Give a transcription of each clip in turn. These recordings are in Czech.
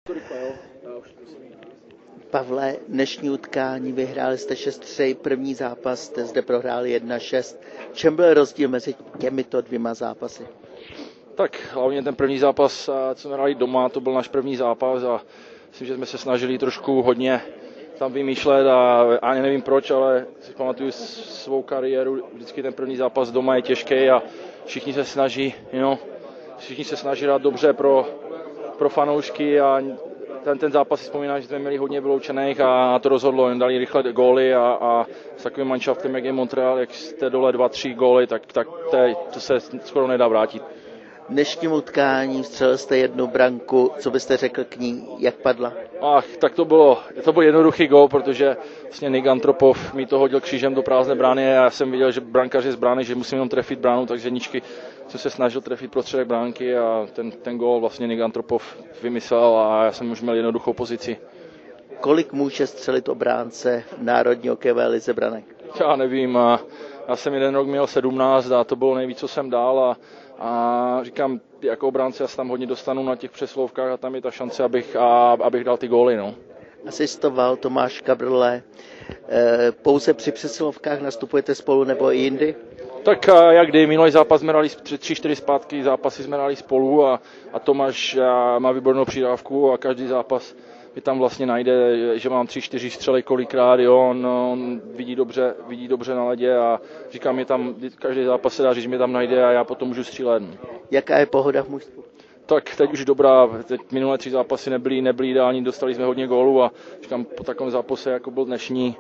Pavle, dnešní utkání vyhráli jste 6-3, první zápas jste zde prohráli 1-6. V čem byl rozdíl mezi těmito dvěma zápasy? Tak hlavně ten první zápas, co jsme hráli doma, to byl náš první zápas a myslím, že jsme se snažili trošku hodně tam vymýšlet a ani nevím proč, ale si pamatuju svou kariéru, vždycky ten první zápas doma je těžký a všichni se snaží, všichni se snaží hrát dobře pro fanoušky a ten zápas si vzpomínám, že jsme měli hodně vyloučených a to rozhodlo, jen dali rychle góly a s takovým manšaftem, jak je Montreal, jak jste dole 2-3 góly, tak to se skoro nedá vrátit. V dnešním utkání vstřelil jste jednu branku, co byste řekl k ní, jak padla? Tak to byl jednoduchý gól, protože vlastně Nick Antropov mi to hodil křížem do prázdné brány a já jsem viděl, že brankář je z brány, že musím jenom trefit bránu, takže ničky jsem se snažil trefit prostředek bránky a ten gól vlastně Nick Antropov vymyslel a já jsem už měl jednoduchou pozici. Kolik může střelit obránce v národní hokejové lize branek? Já nevím, já jsem jeden rok měl 17 a to bylo nejvíc, co jsem dal a říkám, jako obránce já se tam hodně dostanu na těch přeslovkách a tam je ta šance, abych dal ty góly. No. Asistoval Tomáš Kabrle. Pouze při přesilovkách nastupujete spolu nebo i jindy? Tak jak kdy, minulý zápas jsme hrali 3-4 zpátky, zápasy jsme hrali spolu a Tomáš má výbornou přidávku a každý zápas mi tam vlastně najde, že mám 3-4 střely kolikrát, on vidí dobře na ledě a říkám, mi tam každý zápas se dá říct, že mě tam najde a já potom můžu střílet. Jaká je pohoda v mužstvu? Tak teď už dobrá, minulé 3 zápasy nebyly ideální, dostali jsme hodně gólů a říkám, po takovém zápase, jako byl dnešní,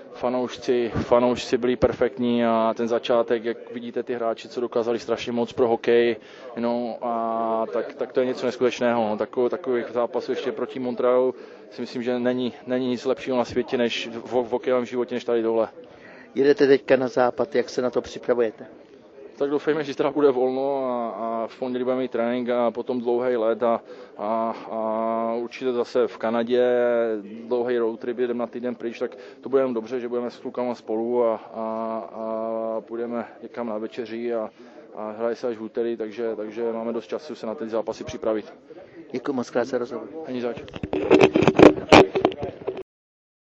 fanoušci byli perfektní a ten začátek, jak vidíte ty hráči, co dokázali strašně moc pro hokej, a tak to je něco neskutečného. Takových zápasů ještě proti Montrealu si myslím, že není nic lepšího na světě než v hokejovém životě, než tady dole. Jedete teďka na západ, jak se na to připravujete? Tak doufejme, že teda bude volno a v pondělí budeme mít trénink a potom dlouhý let a určitě zase v Kanadě dlouhý road trip, jedeme na týden pryč, tak to bude jenom dobře, že budeme s klukama spolu a půjdeme někam na večeři a hraje se až v úterý, takže máme dost času se na ty zápasy připravit. Děkuji moc krát za rozhovor. Není zač.